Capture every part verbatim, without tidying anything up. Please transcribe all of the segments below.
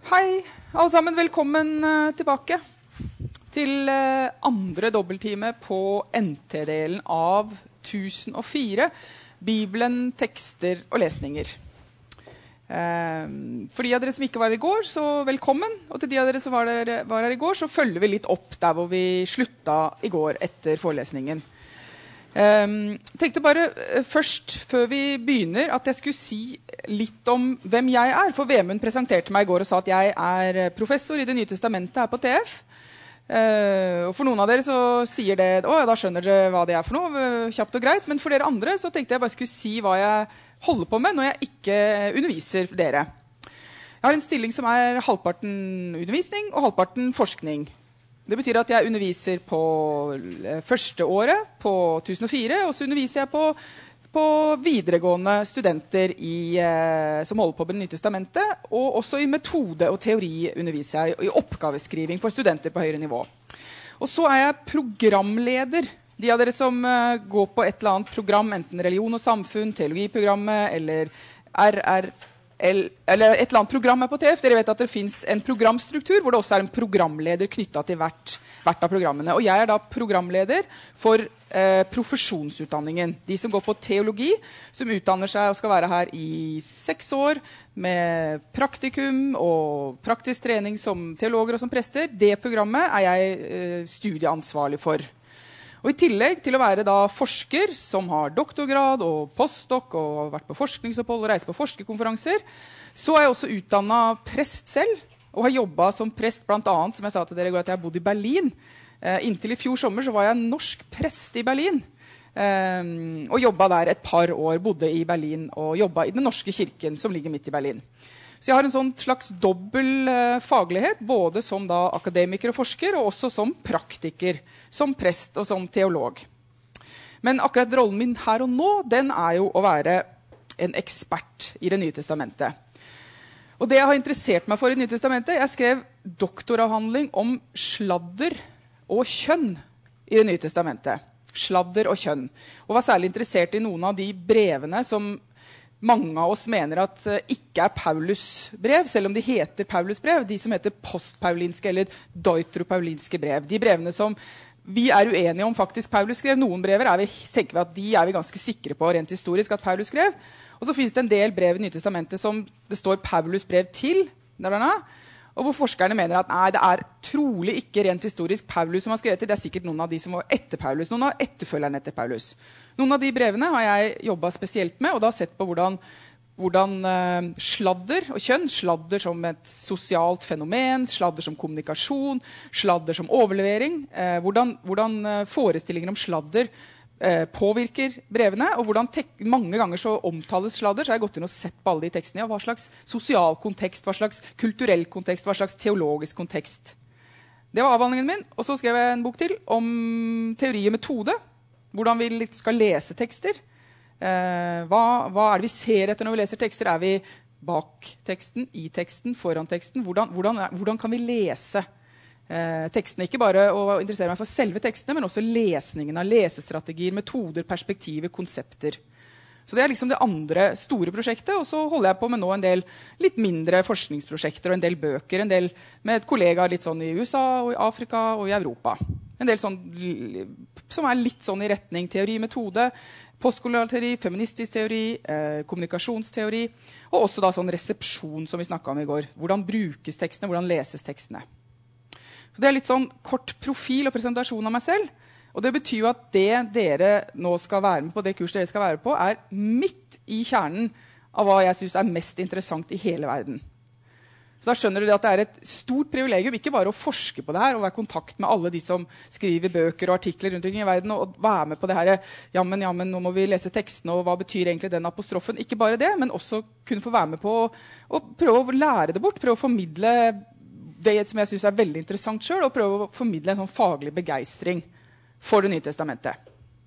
Hei, alle sammen. Velkommen uh, tilbake til uh, andre dobbelttime på N T-delen av tusen og fire, Bibelen, tekster og lesninger. Uh, for de av dere som ikke var her i går, så velkommen. Og til de av dere som var, der, var her i går, så følger vi litt opp der hvor vi slutta i går etter forelesningen. Jeg um, tenkte bare uh, først, før vi begynner, at jeg skulle si litt om hvem jeg er. For Vemund presenterte meg i går og sa at jeg er professor i Det nye testamentet her på T F. Uh, og for noen av dere så sier det, å ja, da skjønner dere hva det er for noe, kjapt og greit. Men for dere andre så tenkte jeg bare skulle si hva jeg holder på med når jeg ikke underviser dere. Jeg har en stilling som er halvparten undervisning og halvparten forskning. Det betyr at jeg underviser på første året på tusen og fire, og så underviser jeg på, på videregående studenter i, eh, som holder på med Det nye testamentet, og også i metode og teori underviser jeg i oppgaveskriving for studenter på høyere nivå. Og så er jeg programleder. De av dere som eh, går på et eller annet program, enten religion og samfunn, teologiprogrammet eller R R eller et eller annet program her på T F. Dere vet at det finnes en programstruktur hvor det også er en programleder knyttet til hvert, hvert av programmene. Og jeg er da programleder for eh, profesjonsutdanningen. De som går på teologi, som utdanner seg og skal være her i seks år med praktikum og praktisk trening som teologer og som prester. Det programmet er jeg eh, studieansvarlig for. Og i tillegg til å være da forsker som har doktorgrad og postdoc og har vært på forskningsopphold og reist på forskerkonferanser, så er jeg også utdannet prest selv og har jobbet som prest blant annet, som jeg sa til dere i går, at jeg har bodd i Berlin. Eh, inntil i fjor sommer så var jeg norsk prest i Berlin eh, og jobbet der et par år, bodde i Berlin og jobbet i den norske kirken som ligger midt i Berlin. Så jeg har en sånn slags dobbel eh, faglighet, både som da akademiker og forsker, og også som praktiker, som prest og som teolog. Men akkurat rollen min her og nå, den er jo å være en ekspert i Det nye testamentet. Og det jeg har interessert meg for i Det nye testamentet, jeg skrev doktoravhandling om sladder og kjønn i Det nye testamentet. Sladder og kjønn. Og var særlig interessert i noen av de brevene som mange av oss mener at uh, ikke er Paulus brev, selv om de heter Paulus brev, de som heter postpaulinske eller deutropaulinske brev. De brevene som vi er uenige om faktisk Paulus skrev. Noen brever er vi, tenker vi at de er vi ganske sikre på rent historisk at Paulus skrev. Og så finnes det en del brev i Nye testamentet som det står Paulus brev til, der denne, og hvor forskerne mener at nei, det er trolig ikke rent historisk Paulus som har skrevet det. Det er sikkert noen av de som var etter Paulus, noen av etterfølgerne etter Paulus. Noen av de brevene har jeg jobbet spesielt med, og da sett på hvordan, hvordan uh, sladder og kjønn, sladder som et sosialt fenomen, sladder som kommunikasjon, sladder som overlevering, uh, hvordan, hvordan uh, forestillinger om sladder uh, påvirker brevene, og hvordan mange ganger så omtales sladder, så har jeg gått inn og sett på alle de tekstene, og hva slags sosial kontekst, hva slags kulturell kontekst, hva slags teologisk kontekst. Det var avhandlingen min, og så skrev jeg en bok til om teori og metode, hvordan vi skal lese tekster. Eh, hva, hva er det vi ser etter når vi leser tekster? Er vi bak teksten, i teksten, foran teksten? Hvordan, hvordan, hvordan kan vi lese eh, tekstene? Ikke bare å interessere meg for selve tekstene, men også lesningen av lesestrategier, metoder, perspektiver, konsepter. Så det er liksom det andre store prosjektet, og så holder jeg på med nå en del litt mindre forskningsprosjekter og en del bøker, en del med kollegaer litt sånn i U S A og i Afrika og i Europa. En del sånn, som er litt sånn i retning teori, metode, postkolonial teori, feministisk teori, eh, kommunikasjonsteori, og også da sånn resepsjon som vi snakket om i går. Hvordan brukes tekstene, hvordan leses tekstene. Så det er litt sånn kort profil og presentasjon av meg selv, og det betyr jo at det dere nå skal være med på, det kurset dere skal være på, er midt i kjernen av hva jeg synes er mest interessant i hele verden. Så da skjønner du det at det er et stort privilegium, ikke bare å forske på det her, og være i kontakt med alle de som skriver bøker og artikler rundt omkring i verden, og være med på det her, jammen, jammen, nå må vi lese tekstene, og hva betyr egentlig den apostrofen? Ikke bare det, men også kunne få være med på å, å prøve å lære det bort, prøve å formidle det som jeg synes er veldig interessant selv, og prøve å formidle en sånn faglig begeistring for Det nye testamentet.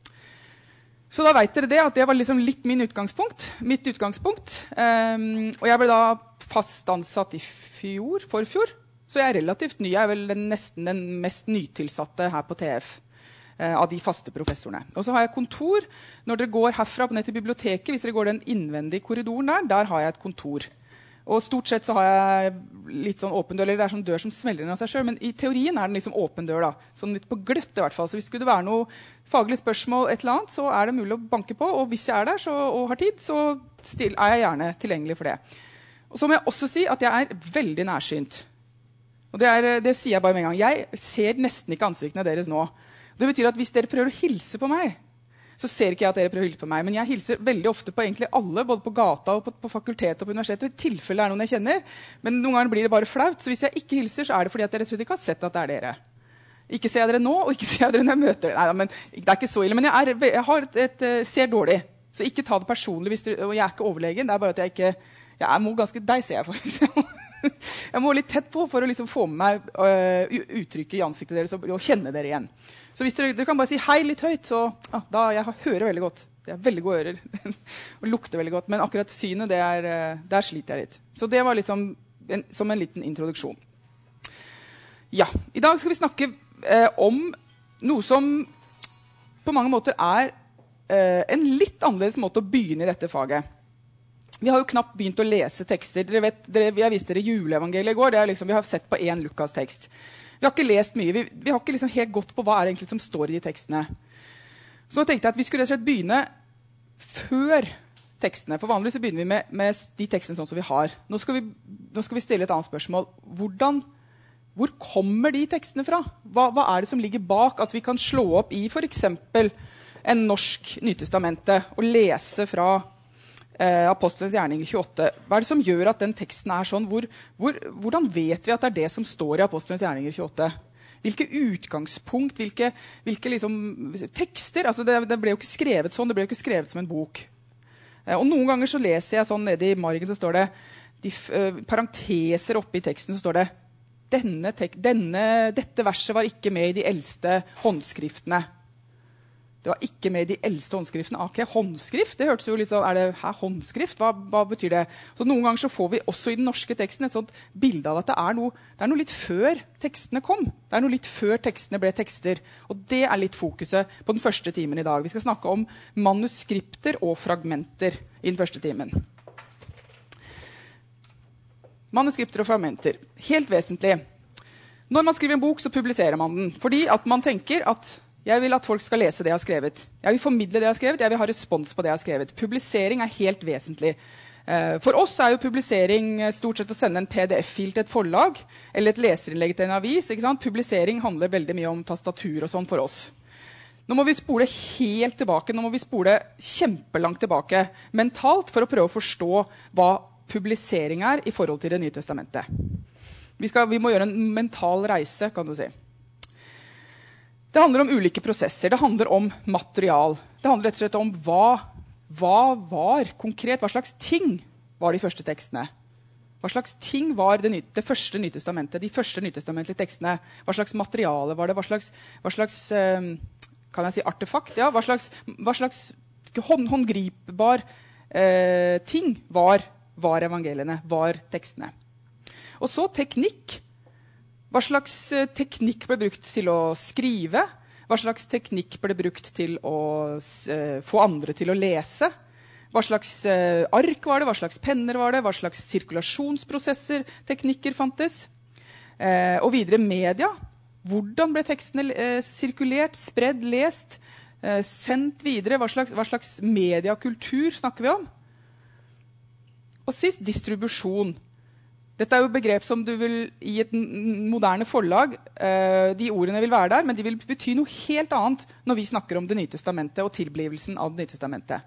Så da vet dere det, at det var liksom litt min utgangspunkt, mitt utgangspunkt. Um, og jeg ble da fast ansatt i fjor, forfjor, så jeg er relativt ny. Jeg er vel den, nesten den mest nytilsatte her på T F uh, av de faste professorene. Og så har jeg kontor. Når dere går herfra ned til biblioteket, hvis dere går den innvendige korridoren der, der har jeg et kontor. Og stort sett så har jeg litt sånn åpen dør, eller det er sånn dør som smeller inn av seg selv, men i teorien er den liksom åpen dør da. Sånn litt på gløtt i hvert fall. Så hvis det skulle være noe faglig spørsmål, et eller annet, så er det mulig å banke på. Og hvis jeg er der så, og har tid, så still, er jeg gjerne tilgjengelig for det. Og så må jeg også si at jeg er veldig nærsynt. Og det, er, det sier jeg bare med en gang. Jeg ser nesten ikke ansiktene deres nå. Det betyr at hvis dere prøver å hilse på meg, så ser ikke jeg at dere prøver å hilse på meg. Men jeg hilser veldig ofte på egentlig alle, både på gata og på, på fakultetet og på universitetet. I tilfelle det er noen jeg kjenner. Men noen ganger blir det bare flaut. Så hvis jeg ikke hilser, så er det fordi at jeg rett og slett ikke har sett at det er dere. Ikke ser jeg dere nå, og ikke ser jeg dere når jeg møter dere. Nei, men det er ikke så ille. Men jeg, er, jeg har et, et, ser dårlig. Så ikke ta det personlig. Hvis dere, og jeg er ikke overlegen. Det er bare at jeg ikke... Jeg må ganske... Deg ser jeg faktisk. Jeg må litt tett på for å liksom få med meg uh, uttrykket i ansiktet deres og, og kjenne dere igjen. Så hvis dere, dere kan bare si hei litt høyt, så ah, da jeg hører veldig godt. Det er veldig gode ører og lukter veldig godt. Men akkurat synet, det er, der sliter jeg litt. Så det var liksom en, som en liten introduksjon. Ja, i dag skal vi snakke eh, om noe som på mange måter er eh, en litt annerledes måte å begynne i dette faget. Vi har jo knapt begynt å lese tekster. Dere vet, dere, jeg viste dere juleevangeliet i går. Det er liksom, vi har sett på en Lukas tekst. Vi har ikke lest mye. Vi, vi har ikke liksom helt gått på hva er det egentlig som står i de tekstene. Så tenkte jeg at vi skulle rett og slett begynne før tekstene. For vanligvis så begynner vi med, med de tekstene sånn som vi har. Nå skal vi, nå skal vi stille et annet spørsmål. Hvordan, hvor kommer de tekstene fra? Hva, hva er det som ligger bak at vi kan slå opp i for eksempel en norsk Nytestamentet og lese fra Eh, Apostelens gjerning tjueåtte. Hva er det som gjør at den teksten er sånn? Hvor, hvor, hvordan vet vi at det er det som står i Apostelens gjerning tjueåtte? Hvilke utgangspunkt, hvilke, hvilke liksom, tekster? Altså det, det ble jo ikke skrevet sånn, det ble jo ikke skrevet som en bok. Eh, og noen ganger så leser jeg sånn nede i margen, så står det, de uh, parenteser oppe i teksten, så står det, denne tek, denne, dette verset var ikke med i de eldste håndskriftene. Det var ikke med i de eldste håndskriftene. Ok, håndskrift, det hørtes jo litt sånn, er det her håndskrift? Hva, hva betyr det? Så noen ganger så får vi også i den norske teksten et sånt bilde av at det er noe, det er noe litt før tekstene kom. Det er noe litt før tekstene ble tekster. Og det er litt fokuset på den første timen i dag. Vi skal snakke om manuskripter og fragmenter i den første timen. Manuskripter og fragmenter. Helt vesentlig. Når man skriver en bok, så publiserer man den. Fordi at man tenker at jeg vil at folk skal lese det jeg har skrevet. Jeg vil formidle det jeg har skrevet, jeg vil ha respons på det jeg har skrevet. Publisering er helt vesentlig. For oss er jo publisering stort sett å sende en P D F-fil til et forlag, eller et leserinnlegg til en avis. Ikke sant? Publisering handler veldig mye om tastatur og sånn for oss. Nå må vi spole helt tilbake, nå må vi spole kjempelangt tilbake, mentalt, for å prøve å forstå hva publisering er i forhold til Det nye testamentet. Vi, skal, vi må gjøre en mental reise, kan du si. Det handler om ulike prosesser, det handler om material. Det handler rett og slett om hva, hva var konkret, hva slags ting var de første tekstene. Hva slags ting var det, det første Nytestamentet, de første nytestamentlige tekstene. Hva slags materiale var det, hva slags, hva slags eh, kan jeg si artefakt, ja? Hva slags, hva slags hånd, håndgripbar eh, ting var, var evangeliene, var tekstene. Og så teknikk. Hva slags teknikk ble brukt til å skrive? Hva slags teknikk ble brukt til å uh, få andre til å lese? Hva slags uh, ark var det? Hva slags penner var det? Hva slags sirkulasjonsprosesser, teknikker fantes? Uh, og videre media. Hvordan ble tekstene uh, sirkulert, spredd, lest, uh, sendt videre? Hva slags, hva slags mediakultur snakker vi om? Og sist, distribusjon. Dette er jo begrep som du vil i et moderne forlag, eh, de ordene vil være der, men de vil bety noe helt annet når vi snakker om Det nye testamentet og tilblivelsen av Det nye testamentet.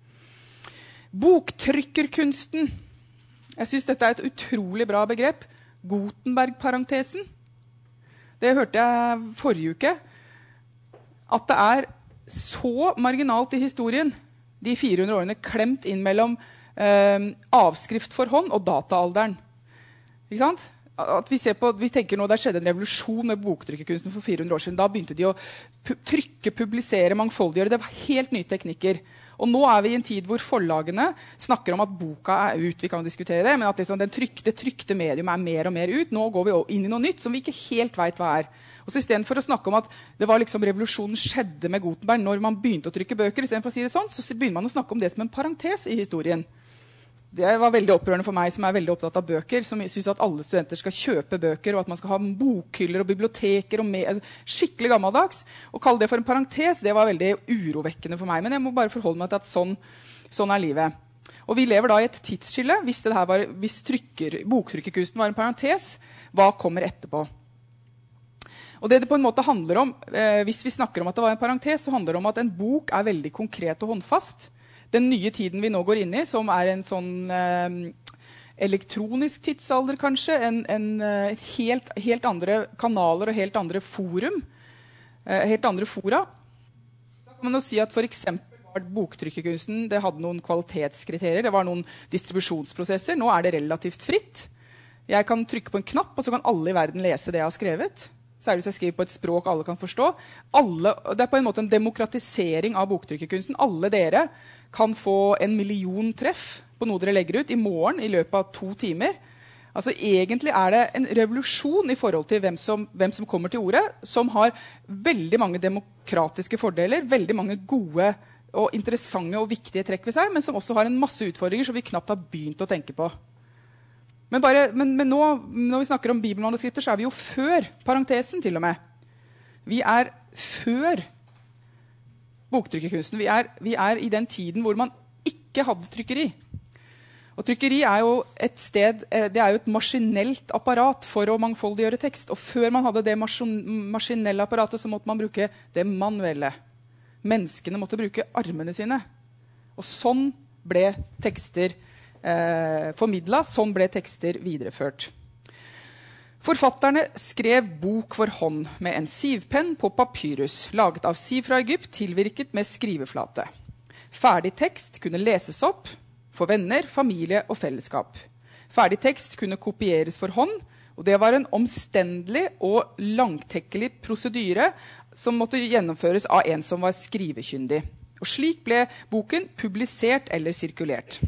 Boktrykkerkunsten. Jeg synes dette er et utrolig bra begrep. Gutenberg-parentesen. Det hørte jeg forrige uke. At det er så marginalt i historien, de fire hundre årene klemt inn mellom eh, avskrift for hånd og dataalderen. Ikke sant? At vi, ser på, vi tenker nå det skjedde en revolusjon med boktrykkerkunsten for fire hundre år siden. Da begynte de å pu- trykke, publisere, mangfoldiggjøre. Det var helt nye teknikker. Og nå er vi i en tid hvor forlagene snakker om at boka er ut. Vi kan diskutere det, men at liksom den trykte, det trykte medium er mer og mer ut. Nå går vi inn i noe nytt som vi ikke helt vet hva er. Og så i stedet for å snakke om at det var liksom revolusjonen skjedde med Gutenberg når man begynte å trykke bøker, i stedet for å si det sånn, så begynner man å snakke om det som en parentes i historien. Det var veldig opprørende for meg som er veldig opptatt av bøker, som synes at alle studenter skal kjøpe bøker, og at man skal ha bokhyller og biblioteker, og med, altså, skikkelig gammeldags. Å kalle det for en parentes, det var veldig urovekkende for meg, men jeg må bare forholde meg til at sånn, sånn er livet. Og vi lever da i et tidsskille. Hvis, det her var, hvis trykker, boktrykkerkunsten var en parentes, hva kommer etterpå? Og det det på en måte handler om, eh, hvis vi snakker om at det var en parentes, så handler det om at en bok er veldig konkret og håndfast. Den nye tiden vi nå går inn i, som er en sånn eh, elektronisk tidsalder kanskje, en, en eh, helt, helt andre kanaler og helt andre forum, eh, helt andre fora. Da kan man jo si at for eksempel var boktrykkerkunsten, det hadde noen kvalitetskriterier, det var noen distribusjonsprosesser, nå er det relativt fritt. Jeg kan trykke på en knapp, og så kan alle i verden lese det jeg har skrevet. Særlig hvis jeg skriver på et språk alle kan forstå. Alle, det er på en måte en demokratisering av boktrykkerkunsten. Alle dere kan få en million treff på noe dere legger ut i morgen i løpet av to timer. Altså egentlig er det en revolusjon i forhold til hvem som, hvem som kommer til ordet, som har veldig mange demokratiske fordeler, veldig mange gode og interessante og viktige trekk ved seg, men som også har en masse utfordringer som vi knapt har begynt å tenke på. Men, bare, men, men nå, når vi snakker om bibelmanuskripter, så er vi jo før parentesen til og med. Vi er før boktrykkerkunsten. Vi er, vi er i den tiden hvor man ikke hadde trykkeri. Og trykkeri er jo et sted, det er jo et maskinelt apparat for å mangfoldiggjøre tekst. Og før man hadde det maskinelle apparatet, så måtte man bruke det manuelle. Menneskene måtte bruke armene sine. Og sånn ble tekster Eh, formidlet, som ble tekster videreført. Forfatterne skrev bok for hånd med en sivpenn på papyrus, laget av siv fra Egypt, tilvirket med skriveflate. Ferdig tekst kunne leses opp for venner, familie og fellesskap. Ferdig tekst kunne kopieres for hånd, og det var en omstendelig og langtekkelig prosedyre som måtte gjennomføres av en som var skrivekyndig. Og slik ble boken publisert eller sirkulert.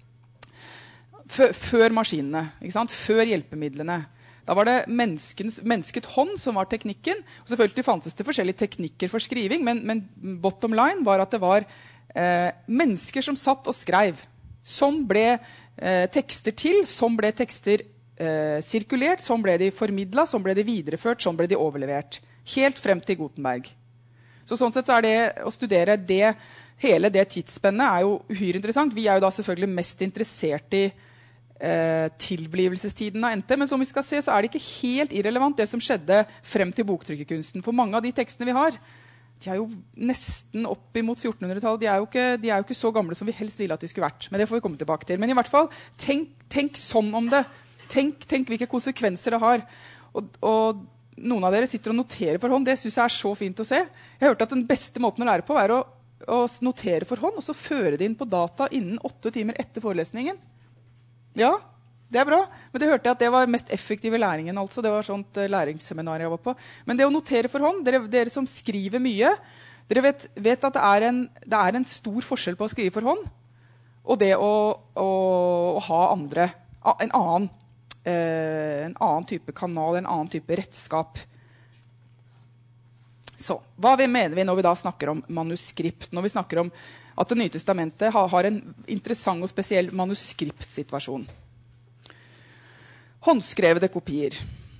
Før maskinene, ikke sant? Før hjelpemidlene. Da var det mennesket hånd som var teknikken. Og selvfølgelig fantes det forskjellige teknikker for skriving, men, men bottom line var at det var eh, mennesker som satt og skrev. Som ble eh, tekster til, som ble tekster eh, sirkulert, som ble de formidlet, som ble de videreført, som ble de overlevert. Helt frem til Gutenberg. Så sånn sett så er det å studere det, hele det tidsspennet er jo uhyre interessant. Vi er jo da selvfølgelig mest interessert i Eh, tilblivelsestiden av N T, men som vi skal se så er det ikke helt irrelevant det som skjedde frem til boktrykkerkunsten. For mange av de tekstene vi har, de er jo nesten opp imot fjortenhundretallet. De er jo ikke, de er jo ikke så gamle som vi helst ville at de skulle vært. Men det får vi komme tilbake til. Men i hvert fall, tenk, tenk sånn om det. Tenk, tenk hvilke konsekvenser det har. Og, og noen av dere sitter og noterer for hånd. Det synes jeg er så fint å se. Jeg har hørt at den beste måten å lære på er å, å notere for hånd, og så føre det inn på data innen åtte timer etter forelesningen. Ja, det er bra. Men det hørte jeg at det var mest effektive læringen. Altså. Det var sånt uh, læringsseminar jeg var på. Men det å notere for hånd, dere, dere som skriver mye, dere vet, vet at det er, en, det er en stor forskjell på å skrive for hånd, og det å, å, å ha andre, en annen, uh, en annen type kanal, en annen type redskap. Så, hva vi mener vi når vi da snakker om manuskript, når vi snakker om at Det nye testamentet har, har en interessant og spesiell manuskriptsituasjon. Håndskrevede kopier.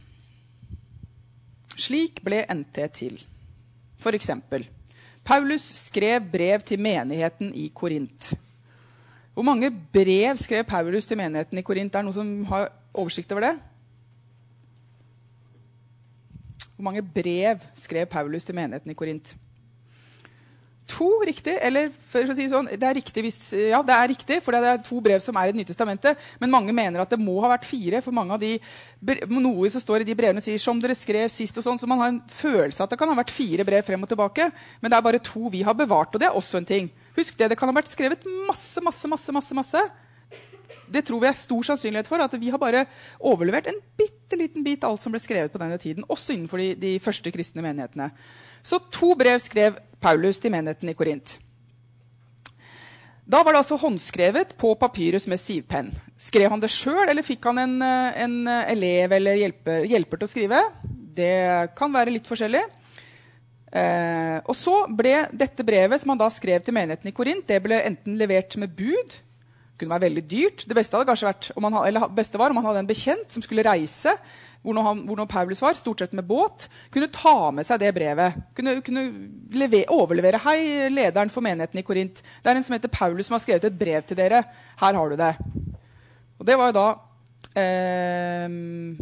Slik ble N T til. For eksempel, Paulus skrev brev til menigheten i Korint. Hvor mange brev skrev Paulus til menigheten i Korint? Er det noen som har oversikt over det? Hvor mange brev skrev Paulus til menigheten i Korint? To, riktig, eller for å si sånn, det er riktig, hvis, ja, det er riktig, for det er to brev som er i Det nye testamentet, men mange mener at det må ha vært fire, for mange av de, noe som står i de brevene sier, som dere skrev sist og sånn, så man har en følelse at det kan ha vært fire brev frem og tilbake, men det er bare to vi har bevart, og det er også en ting. Husk det, det kan ha vært skrevet masse, masse, masse, masse, masse. Det tror vi er stor sannsynlighet for, at vi har bare overlevert en bitteliten bit av alt som ble skrevet på denne tiden, også innenfor de, de første kristne menighetene. Så to brev skrev Paulus til menigheten i Korint. Da var det altså håndskrevet på papyrus med sivpenn. Skrev han det selv, eller fikk han en, en elev eller hjelper, hjelper til å skrive? Det kan være litt forskjellig. Eh, og så ble dette brevet som han da skrev til menigheten i Korint, det ble enten levert med bud, kunne være veldig dyrt. Det beste, hadde kanskje vært, om man, eller beste var om man hadde en bekjent som skulle reise, hvor nå, han, hvor nå Paulus var, stort sett med båt, kunne ta med seg det brevet. Kunne, kunne leve, overlevere, hei, lederen for menigheten i Korint. Det er en som heter Paulus som har skrevet et brev til dere. Her har du det. Og det var jo da eh,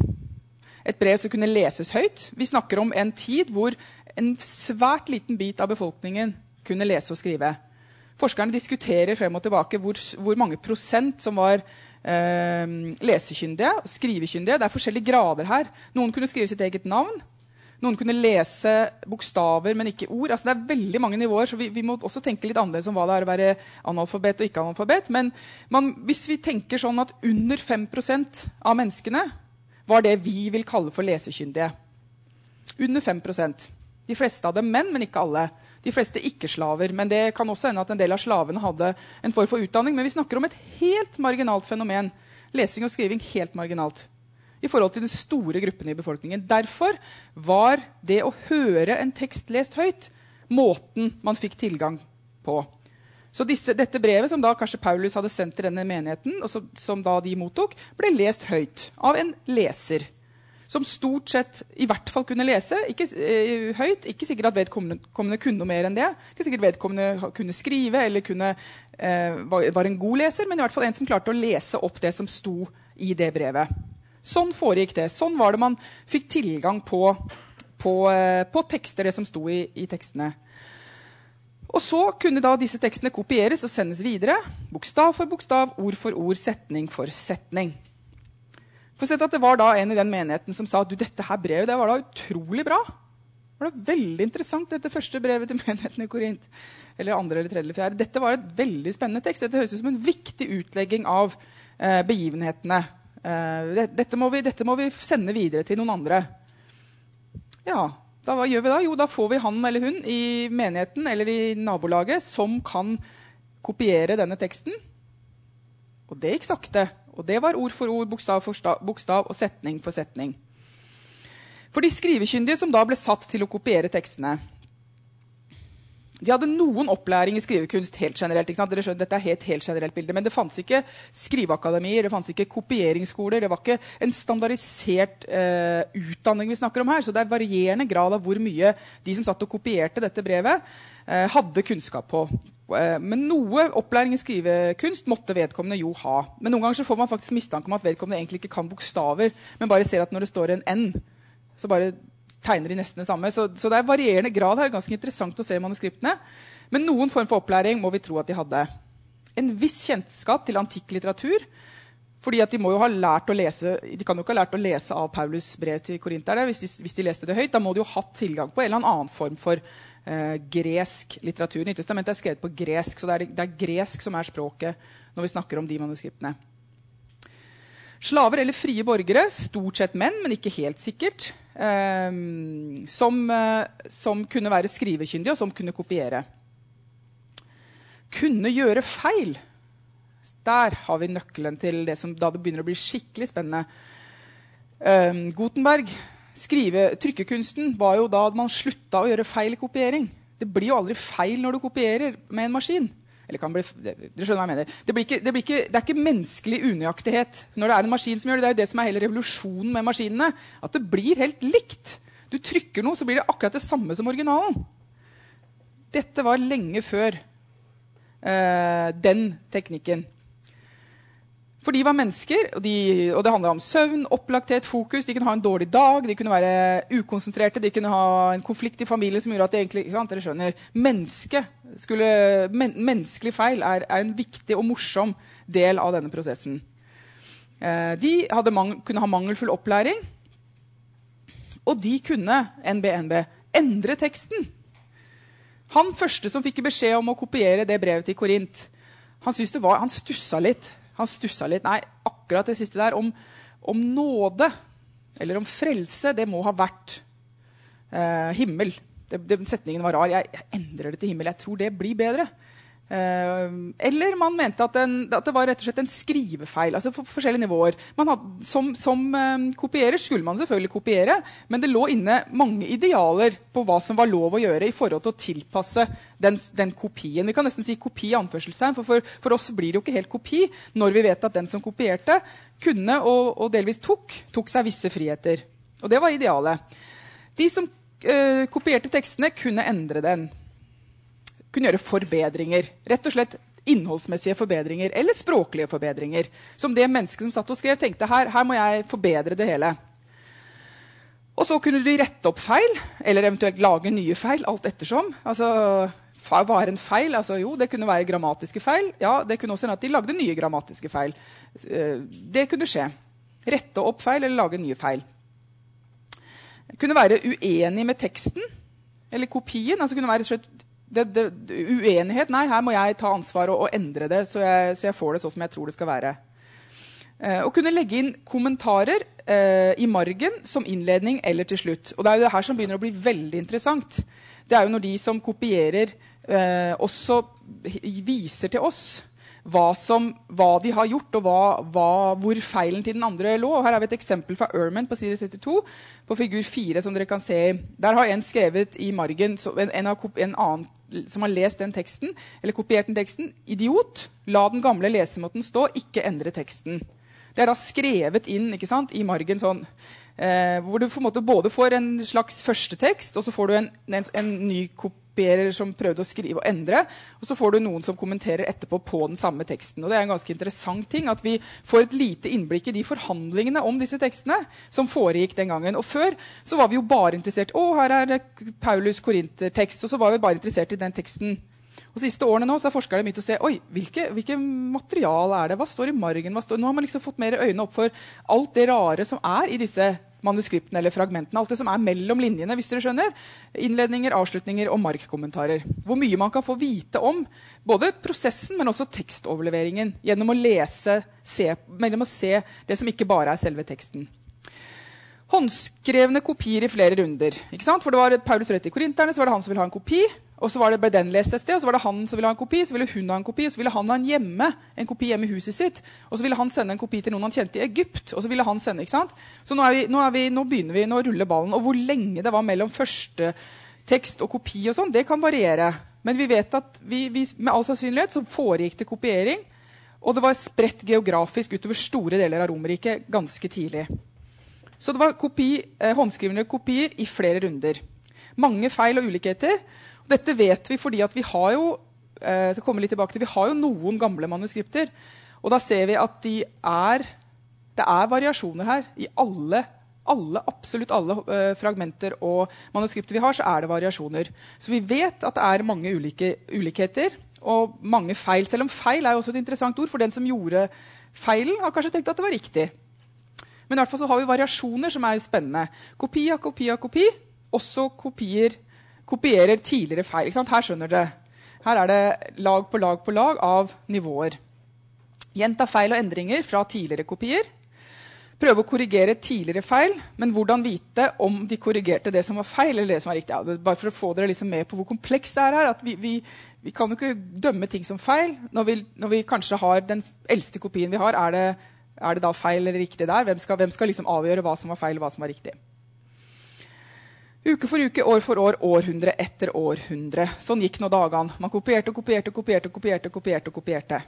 et brev som kunne leses høyt. Vi snakker om en tid hvor en svært liten bit av befolkningen kunne lese og skrive. Forskerne diskuterer frem og tilbake hvor, hvor mange prosent som var eh, lesekyndige og skrivekyndige. Det er forskjellige grader her. Noen kunne skrive sitt eget navn. Noen kunne lese bokstaver, men ikke ord. Altså, det er veldig mange nivåer, så vi, vi må også tenke litt annerledes om hva det er å være analfabet og ikke analfabet. Men man, hvis vi tenker sånn at under fem prosent av menneskene var det vi vil kalle for lesekyndige. Under fem prosent. De fleste av dem menn, men ikke alle. De fleste ikke-slaver, men det kan også hende at en del av slavene hadde en form for utdanning. Men vi snakker om et helt marginalt fenomen. Lesing og skriving helt marginalt. I forhold til den store gruppen i befolkningen. Derfor var det å høre en tekst lest høyt måten man fikk tilgang på. Så disse, dette brevet som da kanskje Paulus hadde sendt til denne menigheten, og som, som da de mottok, ble lest høyt av en leser. Som stort sett i hvert fall kunne lese, ikke eh, høyt, ikke sikkert at vedkommende kunne noe mer enn det, ikke sikkert vedkommende kunne skrive, eller kunne, eh, var, var en god leser, men i hvert fall en som klarte å lese opp det som sto i det brevet. Sånn foregikk det. Sånn var det man fikk tilgang på, på, eh, på tekster, det som sto i, i tekstene. Og så kunne da disse tekstene kopieres og sendes videre, bokstav for bokstav, ord for ord, setning for setning. For sett at det var da en i den menigheten som sa at du, dette her brevet, det var da utrolig bra. Det var da veldig interessant, dette første brevet til menigheten i Korint. Eller andre eller tredje eller fjerde. Dette var et veldig spennende tekst. Dette høres ut som en viktig utlegging av eh, begivenhetene. Eh, dette, må vi, dette må vi sende videre til noen andre. Ja, da, hva gjør vi da? Jo, da får vi han eller hun i menigheten eller i nabolaget som kan kopiere denne teksten. Og det gikk sakte. Og det var ord for ord, bokstav for bokstav og setning for setning. For de skrivekyndige som da ble satt til å kopiere tekstene, de hadde noen opplæring i skrivekunst helt generelt. Ikke sant? Dere skjønner, dette er et helt, helt generelt bilde, men det fanns ikke skriveakademier, det fanns ikke kopieringsskoler, det var ikke en standardisert eh, utdanning vi snakker om her, så det er varierende grad av hvor mye de som satt og kopierte dette brevet eh, hadde kunnskap på. Men noe opplæring i skrivekunst måtte vedkommende jo ha. Men noen ganger så får man faktisk mistanke om at vedkommende egentlig ikke kan bokstaver, men bare ser at når det står en N, så bare tegner de nesten det samme. Så, så det er varierende grad her, ganske interessant å se manuskriptene. Men noen form for opplæring må vi tro at de hadde. En viss kjennskap til antikk litteratur, fordi at de må jo ha lært å lese, de kan jo ikke ha lært å lese av Paulus brev til korinterne, hvis de, hvis de leste det høyt, da må de jo ha tilgang på en eller annen form for eh, gresk litteratur. Nytestamentet er skrevet på gresk, så det er, det er gresk som er språket når vi snakker om de manuskriptene. Slaver eller frie borgere, stort sett menn, men ikke helt sikkert, eh, som, eh, som kunne være skrivekyndige og som kunne kopiere. Kunne gjøre feil. Der har vi nøkkelen til det som da det begynner å bli skikkelig spennende. Um, Gutenberg, skrive, trykkekunsten, var jo da man slutta å gjøre feil i kopiering. Det blir jo aldri feil når du kopierer med en maskin. Eller kan bli, dere skjønner hva jeg mener. Det, blir ikke, det, blir ikke, det er ikke menneskelig unøyaktighet når det er en maskin som gjør det. Det er jo det som er hele revolusjonen med maskinene. At det blir helt likt. Du trykker noe, så blir det akkurat det samme som originalen. Dette var lenge før uh, den teknikken. For de var mennesker, og, de, og det handler om søvn, opplagthet, fokus. De kunne ha en dårlig dag, de kunne være ukonsentrerte, de kunne ha en konflikt i familien som gjorde at det egentlig, ikke sant, dere skjønner, menneske skulle, men, menneskelig feil er, er en viktig og morsom del av denne prosessen. Eh, de hadde mang, kunne ha mangelfull opplæring, og de kunne, N B N B, endre teksten. Han første som fikk beskjed om å kopiere det brevet til Korint, han syntes det var, han stussa litt. Han stussa litt, nei, akkurat det siste der, om, om nåde, eller om frelse, det må ha vært eh, himmel. Det, det, setningen var rar, jeg, jeg endrer det til himmel, jeg tror det blir bedre. Eller man mente at, den, at det var rett og slett en skrivefeil, altså for forskjellige nivåer. Man hadde, som som um, kopierer skulle man selvfølgelig kopiere, men det lå inne mange idealer på hva som var lov å gjøre i forhold til å tilpasse den, den kopien. Vi kan nesten si kopi i anførselstegn, for, for for oss blir det jo ikke helt kopi når vi vet at den som kopierte kunne og, og delvis tok, tok seg visse friheter. Og det var idealet. De som uh, kopierte tekstene kunne endre den. Kunne gjøre forbedringer, rett og slett innholdsmessige forbedringer, eller språklige forbedringer, som det mennesket som satt og skrev tenkte, her, her må jeg forbedre det hele. Og så kunne de rette opp feil, eller eventuelt lage nye feil, alt ettersom. Altså, hva er en feil? Altså, jo, det kunne være grammatiske feil. Ja, det kunne også hende at de lagde nye grammatiske feil. Det kunne skje. Rette opp feil, eller lage nye feil. Kunne være uenig med teksten, eller kopien, altså kunne være rett og slett Det, det, uenighet, nei, her må jeg ta ansvar og, og endre det, så jeg, så jeg får det sånn som jeg tror det skal være. Eh, og kunne legge inn kommentarer eh, i margen som innledning eller til slutt. Og det er jo det her som begynner å bli veldig interessant. Det er jo når de som kopierer eh, også viser til oss hva, som, hva de har gjort, og hva, hva, hvor feilen til den andre lå. Og her har vi et eksempel fra Ehrman på side syttito, på figur fire, som dere kan se. Der har en skrevet i margen, en, en, en annen som har lest den teksten, eller kopiert den teksten, idiot, la den gamle lesemåten stå, ikke endre teksten. Det er da skrevet inn, ikke sant, i margen sånn, eh, hvor du på en måte både får en slags første tekst, og så får du en, en, en ny kopierer som prøvde å skrive og endre, og så får du noen som kommenterer etterpå på den samme teksten. Og det er en ganske interessant ting, at vi får et lite innblikk i de forhandlingene om disse tekstene som foregikk den gangen. Og før så var vi jo bare interessert, å, her er det Paulus Korinter-tekst, og så var vi bare interessert i den teksten. Og siste årene nå så har forskerne begynt å se, oi, hvilke, hvilke materiale er det? Hva står i margen? Hva står? Nå har man liksom fått mer øyne opp for alt det rare som er i disse manuskriptene eller fragmentene, alt det som er mellom linjene, hvis dere skjønner. Innledninger, avslutninger og markkommentarer. Hvor mye man kan få vite om både prosessen, men også tekstoverleveringen, gjennom å lese, se, gjennom å se det som ikke bare er selve teksten. Håndskrevne kopier i flere runder, ikke sant? For det var Paulus brev til korinterne, så var det han som ville ha en kopi, og så var det, ble den lest et sted, og så var det han som ville ha en kopi, så ville hun ha en kopi, og så ville han ha en hjemme, en kopi hjemme i huset sitt, og så ville han sende en kopi til noen han kjente i Egypt, og så ville han sende, ikke sant? Så nå, er vi, nå, er vi, nå begynner vi, nå ruller ballen, og hvor lenge det var mellom første tekst og kopi og sånn, det kan variere. Men vi vet at vi, vi, med all sannsynlighet så foregikk det kopiering, og det var spredt geografisk utover store deler av Romerriket ganske tidlig. Så det var kopi, eh, håndskrivende kopier i flere runder. Mange feil og ulikheter. Dette vet vi fordi at vi har jo, eh, skal komme litt tilbake til, vi har jo noen gamle manuskripter. Og da ser vi at de er, det er variasjoner her. I alle, alle absolutt alle eh, fragmenter og manuskripter vi har, så er det variasjoner. Så vi vet at det er mange ulike, ulikheter og mange feil. Selv om feil er også et interessant ord, for den som gjorde feilen har kanskje tenkt at det var riktig. Men i hvert fall så har vi variasjoner som er spennende. Kopi av kopi av kopi, også kopier, kopierer tidligere feil. Ikke sant? Her skjønner dere. Her er det lag på lag på lag av nivåer. Gjenta feil og endringer fra tidligere kopier. Prøve å korrigere tidligere feil, men hvordan vite om de korrigerte det som var feil, eller det som var riktig. Ja, det er bare for å få dere liksom med på hvor komplekst det er her, at vi, vi, vi kan jo ikke dømme ting som feil. Når vi, når vi kanskje har den eldste kopien vi har, er det Er det da feil eller riktig der? Hvem skal, hvem skal liksom avgjøre hva som var feil og hva som var riktig? Uke for uke, år for år, århundre etter århundre. Sånn gikk nå dagene. Man kopierte, kopierte, kopierte, kopierte, kopierte, kopierte.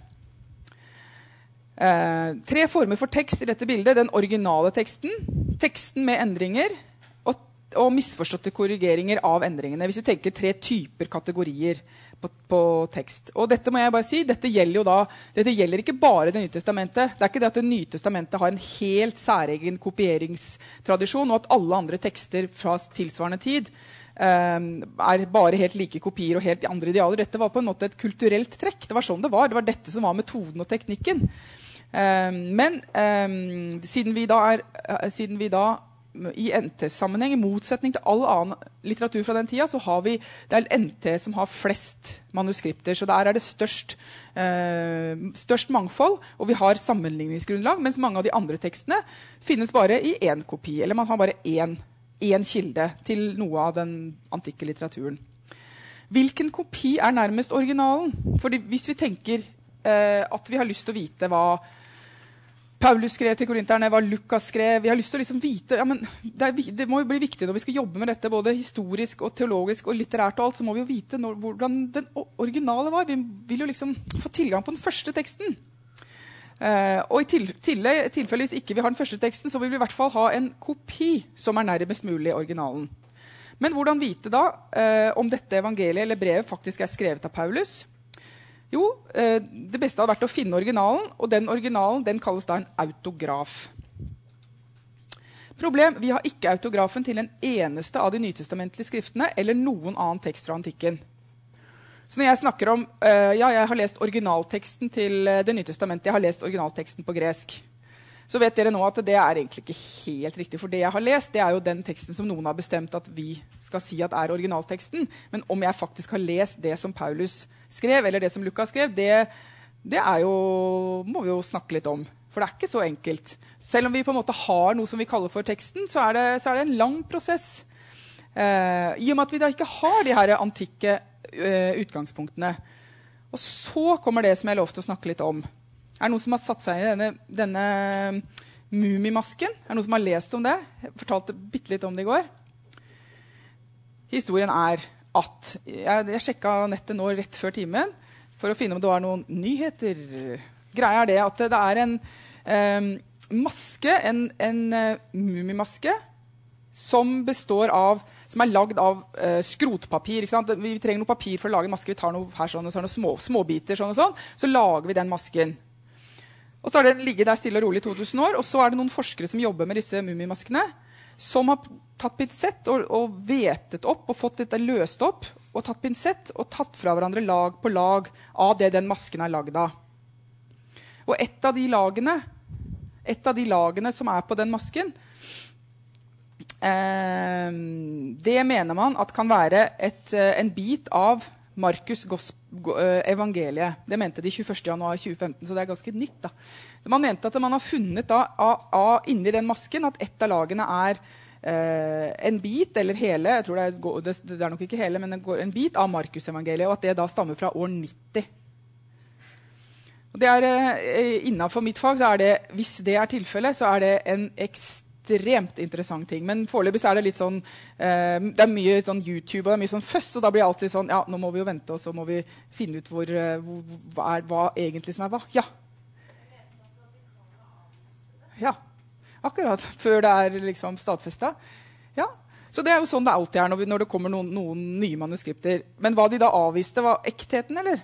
Eh, tre former for tekst i dette bildet. Den originale teksten, teksten med endringer, og, og misforståtte korrigeringer av endringene. Hvis vi tenker tre typer kategorier på, på tekst. Og dette må jeg bare si, dette gjelder jo da, dette gjelder ikke bare Det nye testamentet. Det er ikke det at Det nye testamentet har en helt særegen kopieringstradisjon, og at alle andre tekster fra tilsvarende tid um, er bare helt like kopier og helt andre idealer. Dette var på en måte et kulturelt trekk. Det var sånn det var. Det var dette som var metoden og teknikken. Um, men um, siden vi da er, uh, siden vi da i N T-sammenheng, i motsetning til all annen litteratur fra den tida, så har vi, det er N T som har flest manuskripter, så der er det størst, eh, størst mangfold, og vi har sammenligningsgrunnlag, mens mange av de andre tekstene finnes bare i én kopi, eller man har bare én, én kilde til noe av den antikke litteraturen. Hvilken kopi er nærmest originalen? Fordi hvis vi tenker eh, at vi har lyst til å vite hva Paulus skrev til korinterne, hva Lukas skrev, vi har lyst til å liksom vite, ja, men det, er, det må jo bli viktig når vi skal jobbe med dette, både historisk og teologisk og litterært og alt, så må vi jo vite når, hvordan den originale var. Vi vil jo liksom få tilgang på den første teksten. Uh, og i til, tillegg, tilfelle hvis ikke vi har den første teksten, så vil vi i hvert fall ha en kopi som er nærmest mulig originalen. Men hvordan vite da uh, om dette evangeliet eller brevet faktisk er skrevet av Paulus? Jo, uh, det beste hadde vært å finne originalen, og den originalen den kalles da en autograf. Problem, vi har ikke autografen til en eneste av de nytestamentlige skriftene eller noen annen tekst fra antikken. Så når jeg snakker om, uh, ja, jeg har lest originalteksten til uh, det nye testamentet, jeg har lest originalteksten på gresk, så vet dere nå at det er egentlig ikke helt riktig, for det jeg har lest, det er jo den teksten som noen har bestemt at vi skal si at er originalteksten, men om jeg faktisk har lest det som Paulus skrev, eller det som Lukas skrev, det, det er jo, må vi jo snakke litt om, for det er ikke så enkelt. Selv om vi på en måte har noe som vi kaller for teksten, så er det, så er det en lang prosess. Uh, I og med at vi da ikke har de her antikke uh, utgangspunktene. Og så kommer det som jeg lovte å snakke litt om. Er det noen som har satt seg i denne, denne mumimasken? Er det noen som har lest om det? Jeg fortalte bitte litt om det i går. Historien er at jeg, jeg sjekket nettet nå rett før timen for å finne om det var noen nyheter. Greia er det at det er en um, maske, en, en uh, mumimaske, som består av, som er lagd av uh, skrotpapir. Ikke sant? Vi trenger noe papir for å lage en maske. Vi tar noe her sånn, og sånn, små, småbiter, sånn og sånn. Så lager vi den masken. Og så har den ligget der stille og rolig i to tusen år, og så er det noen forskere som jobber med disse mumimaskene, som har tatt pinsett og, og vetet opp, og fått dette løst opp, og tatt pinsett og tatt fra hverandre lag på lag av det den masken er lagd av. Og et av de lagene, et av de lagene som er på den masken, eh, det mener man at kan være et, en bit av Markus evangeliet. Det mente de tjueførste januar tjue femten, så det er ganske nytt da. Man mente at man har funnet da, a, a, inni den masken at et av lagene er eh, en bit, eller hele, jeg tror det er, det, det er nok ikke hele, men en bit av Markus evangeliet, og at det da stammer fra år nitti. Og det er, eh, innenfor mitt fag, så er det, hvis det er tilfelle, så er det en ekstremt ekstremt interessant ting, men foreløpig så er det litt sånn, eh, det er mye sånn YouTube, og det er mye sånn føss, og da blir det alltid sånn, ja, nå må vi jo vente, og så må vi finne ut hvor, hvor, hva, er, hva egentlig som er hva. Ja. Ja, akkurat, før det er liksom stadfestet. Ja, så det er jo sånn det alltid er når, vi, når det kommer noen, noen nye manuskripter. Men hva de da avviste var ektheten, eller?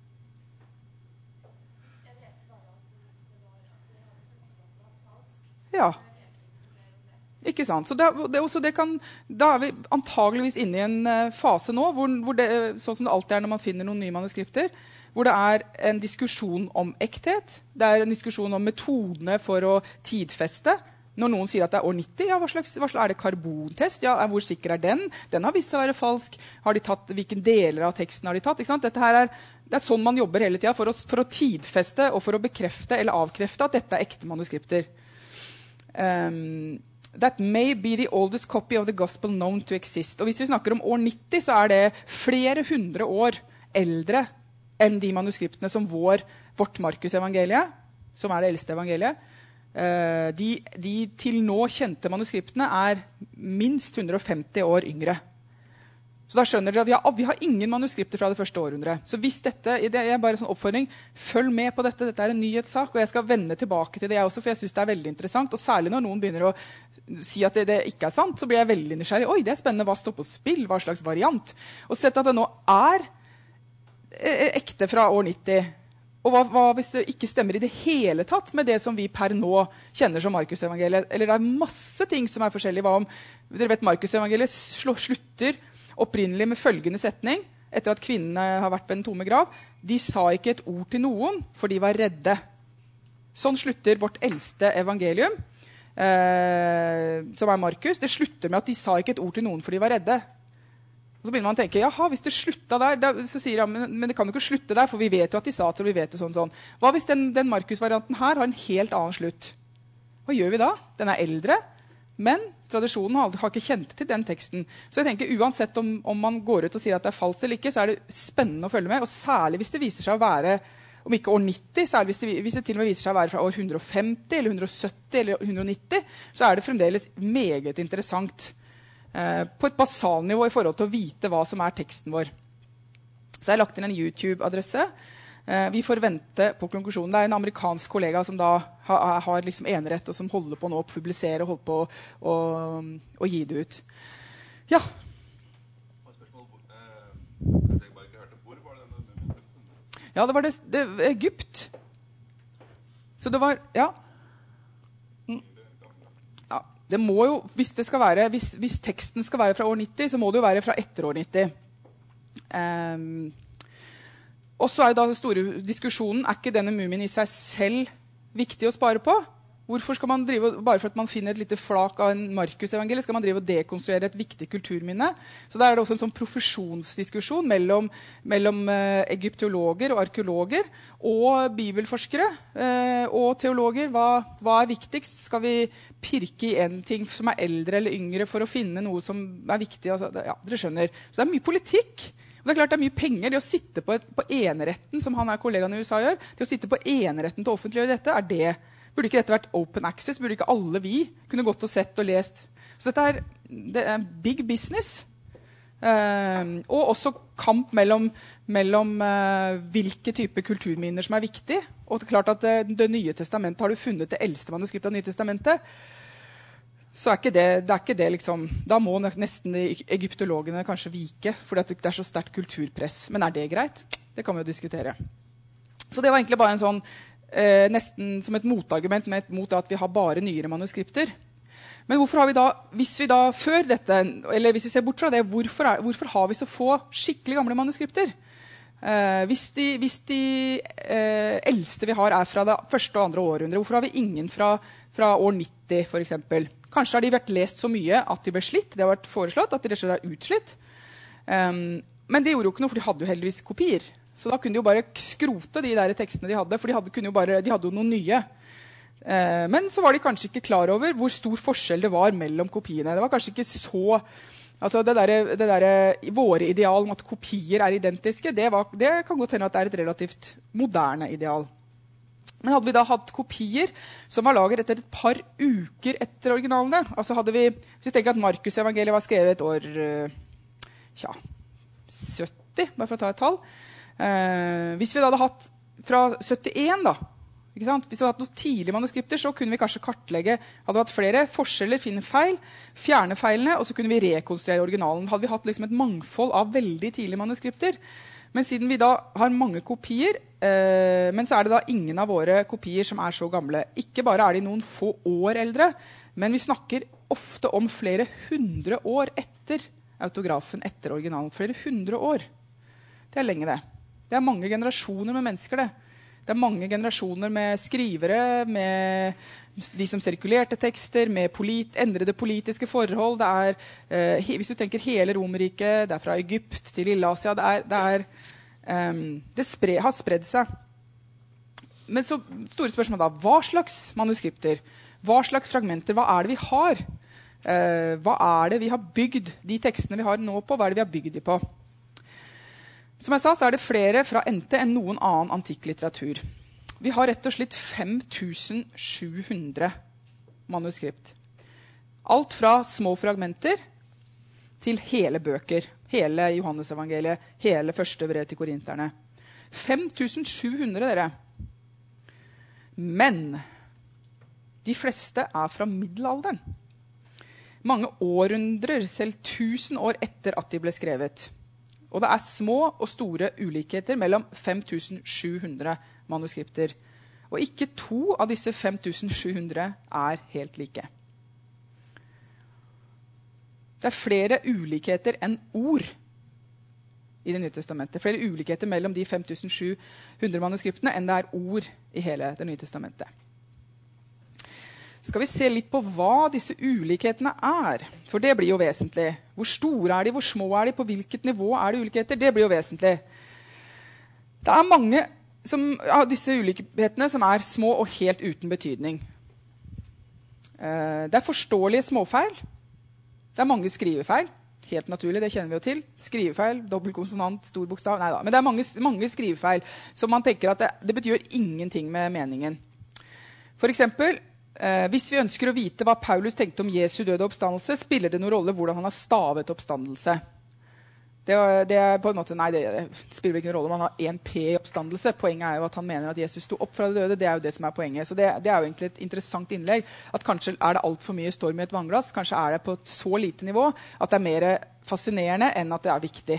Ja. Ikke sant? Så, det, det, så det kan, da er vi antageligvis inne i en uh, fase nå, hvor, hvor det, sånn som det alltid er når man finner noen nye manuskripter, hvor det er en diskusjon om ekthet, det er en diskusjon om metodene for å tidfeste. Når noen sier at det er år nitti, ja, hva slags, hva slags er det karbontest? Ja, hvor sikker er den? Den har vist seg å være falsk. Har de tatt, hvilken deler av teksten har de tatt? Ikke sant? Dette her er, det er sånn man jobber hele tiden for å, for å tidfeste og for å bekrefte eller avkrefte at dette er ekte manuskripter. Um, That may be the oldest copy of the gospel known to exist. Og hvis vi snakker om år nitti, så er det flere hundre år eldre enn de manuskriptene som vår, vårt Markus evangeliet, som er det eldste evangeliet. Uh, de, de til nå kjente manuskriptene er minst hundre og femti år yngre. Så da skjønner dere at vi har, vi har ingen manuskripter fra det første århundret. Så hvis dette, det er bare en sånn oppfordring, følg med på dette, dette er en nyhetssak, og jeg skal vende tilbake til det jeg også, for jeg synes det er veldig interessant, og særlig når noen begynner å si at det, det ikke er sant, så blir jeg veldig nysgjerrig. Oi, det er spennende, hva står på spill, hva slags variant? Og sett at det nå er ekte fra år nitti, og hva, hva hvis det ikke stemmer i det hele tatt med det som vi per nå kjenner som Markus evangeliet? Eller det er masse ting som er forskjellige. Hva om, dere vet, Markus evangeliet slutter opprinnelig med følgende setning, etter at kvinnene har vært ved den tomme grav. De sa ikke et ord til noen, for de var redde. Sånn slutter vårt eldste evangelium, eh, som er Markus. Det slutter med at de sa ikke et ord til noen, for de var redde. Og så begynner man å tenke, jaha, hvis det slutta der, da, så sier han, men, men det kan jo ikke slutte der, for vi vet jo at de sa til, og vi vet jo sånn sånn. Hva hvis den, den Markus-varianten her har en helt annen slutt? Hva gjør vi da? Den er eldre. Men tradisjonen har, har ikke kjent til den teksten. Så jeg tenker uansett om, om man går ut og sier at det er falskt eller ikke, så er det spennende å følge med. Og særlig hvis det viser seg å være, om ikke år nitti, særlig hvis det, hvis det til og med viser seg å være fra år hundre og femti, eller hundre og sytti, eller hundre og nitti, så er det fremdeles meget interessant eh, på et basalnivå i forhold til å vite hva som er teksten vår. Så jeg har lagt inn en YouTube-adresse. Eh, vi får vente på konklusjonen. Det er en amerikansk kollega som da har, har liksom enerett, og som holder på nå å publisere og holder på å, å gi det ut. Ja. Ja, det var det, det Egypt. Så det var, ja. Ja, det må jo, hvis det skal være, hvis, hvis teksten skal være fra år nitti, så må det jo være fra etter år nitti. Um, og så er jo da den store diskusjonen, er ikke denne mumien i seg selv viktig å spare på? Hvorfor skal man drive, bare for at man finner et lite flak av en Markus-evangeliet, skal man drive og dekonstruere et viktig kulturminne? Så der er det også en sånn profesjonsdiskusjon mellom, mellom uh, egyptologer og arkeologer og bibelforskere uh, og teologer. Hva, hva er viktigst? Skal vi pirke i en ting som er eldre eller yngre for å finne noe som er viktig? Altså, det, ja, dere skjønner. Så det er mye politikk. Og det er klart det er mye penger. Det å sitte på, et, på eneretten, som han er kollegaen i U S A gjør, det å sitte på eneretten til å offentliggjøre dette, er det. Burde ikke dette vært open access? Burde ikke alle vi kunne gått og sett og lest? Så dette er, det er big business. Uh, og også kamp mellom, mellom uh, hvilke typer kulturminner som er viktig. Og det er klart at det, det nye testamentet, har du funnet det eldste manuskriptet av nye testamentet, så er ikke det, det er ikke det liksom, da må nesten de egyptologene kanskje vike, fordi det er så sterkt kulturpress. Men er det greit? Det kan vi jo diskutere. Så det var egentlig bare en sånn, eh, nesten som et motargument med, mot at vi har bare nyere manuskripter. Men hvorfor har vi da, hvis vi da før dette, eller hvis vi ser bort fra det, hvorfor, er, hvorfor har vi så få skikkelig gamle manuskripter? Eh, hvis de, hvis de eh, eldste vi har er fra det første og andre århundre, hvorfor har vi ingen fra, fra år nitti for eksempel? Kanskje har de vært lest så mye at de ble slitt. Det har vært foreslått at de rett og slett er utslitt. Um, men det gjorde jo ikke noe, for de hadde jo heldigvis kopier. Så da kunne de jo bare skrote de der tekstene de hadde, for de hadde, kunne jo bare, de hadde jo noen nye. Uh, men så var de kanskje ikke klar over hvor stor forskjell det var mellom kopiene. Det var kanskje ikke så... Altså det der, det der, våre ideal om at kopier er identiske, det, var, det kan godt hende at det er et relativt moderne ideal. Men hadde vi da hatt kopier som var laget etter et par uker etter originalene, altså hadde vi, hvis vi tenker at Markus-evangeliet var skrevet et år ja, sytti, bare for å ta et tall, eh, hvis vi da hadde hatt fra syttien da, ikke sant? Hvis vi hadde hatt noen tidlige manuskripter, så kunne vi kanskje kartlegge, hadde vi hatt flere forskjeller, finne feil, fjerne feilene, og så kunne vi rekonstruere originalen. Hadde vi hatt liksom et mangfold av veldig tidlige manuskripter. Men siden vi da har mange kopier, eh, men så er det da ingen av våre kopier som er så gamle. Ikke bare er de noen få år eldre, men vi snakker ofte om flere hundre år etter autografen, etter originalen. Flere hundre år. Det er lenge det. Det er mange generasjoner med mennesker det. Det er mange generasjoner med skrivere, med de som sirkulerte tekster, med polit, endrede politiske forhold. Det er, eh, hvis du tenker hele Romerriket, det er fra Egypt til Lilleasia, det, er, det, er, um, det spre, har spredd seg. Men så store spørsmål da, hva slags manuskripter? Hva slags fragmenter? Hva er det vi har? Uh, hva er det vi har bygd de tekstene vi har nå på? Hva er det vi har bygd de på? Som jeg sa, så er det flere fra N T enn noen annen antikk litteratur. Vi har rett og slett fem tusen sju hundre manuskript. Alt fra små fragmenter til hele bøker, hele Johannes-evangeliet, hele første brev til korinterne. fem tusen sju hundre, dere. Men de fleste er fra middelalderen. Mange århundrer, selv tusen år etter at de ble skrevet. Og det er små og store ulikheter mellom fem tusen sju hundre manuskripter. Og ikke to av disse fem tusen sju hundre er helt like. Det er flere ulikheter enn ord i Det nye testamentet. Flere ulikheter mellom de fem tusen sju hundre manuskriptene enn det er ord i hele Det nye testamentet. Skal vi se litt på hva disse ulikhetene er? For det blir jo vesentlig. Hvor store er de, hvor små er de, på hvilket nivå er det ulikheter? Det blir jo vesentlig. Det er mange som, av disse ulikhetene som er små og helt uten betydning. Eh, det er forståelige småfeil. Det er mange skrivefeil. Helt naturlig, det kjenner vi jo til. Skrivefeil, dobbeltkonsonant, stor bokstav. Neida. Men det er mange, mange skrivefeil som man tenker at det, det betyr ingenting med meningen. For eksempel, eh, hvis vi ønsker å vite hva Paulus tenkte om Jesu døde oppstandelse, spiller det noen rolle hvordan han har stavet oppstandelse. Det, det er på en måte, nei, det, det spiller ikke noen rolle om han har en P i oppstandelse. Poenget er jo at han mener at Jesus sto opp fra det døde. Det er jo det som er poenget. Så det, det er jo egentlig et interessant innlegg. At kanskje er det alt for mye storm i et vannglass. Kanskje er det på et så lite nivå at det er mer fascinerende enn at det er viktig.